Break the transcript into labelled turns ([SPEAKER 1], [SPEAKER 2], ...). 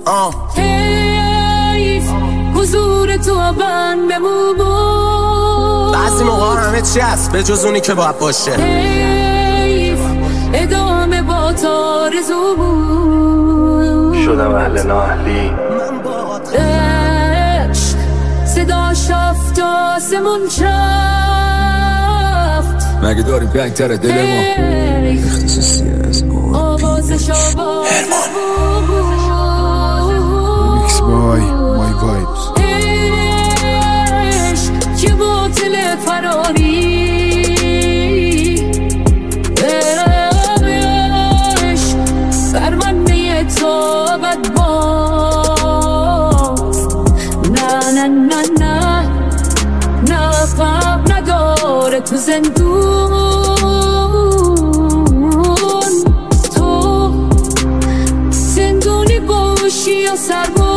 [SPEAKER 1] حیف حضور تو بندمون بود،
[SPEAKER 2] بعضی موقع همه چی هست به جز اونی که باید باشه.
[SPEAKER 1] حیف ادامه با تارزو بود،
[SPEAKER 3] شدم اهل نااهلی.
[SPEAKER 1] عشق صدا شفت آسمون چفت،
[SPEAKER 4] مگه داریم بهتر دل ما
[SPEAKER 1] اختصاصی از آوازش آواز بود.
[SPEAKER 4] Mix by My Vibes.
[SPEAKER 1] عشق که باطل فراری، عشق برمنه تابت باز. نه نه نه نه نه فهم نداره تو زندون، تو زندونی باشی یا سرباز.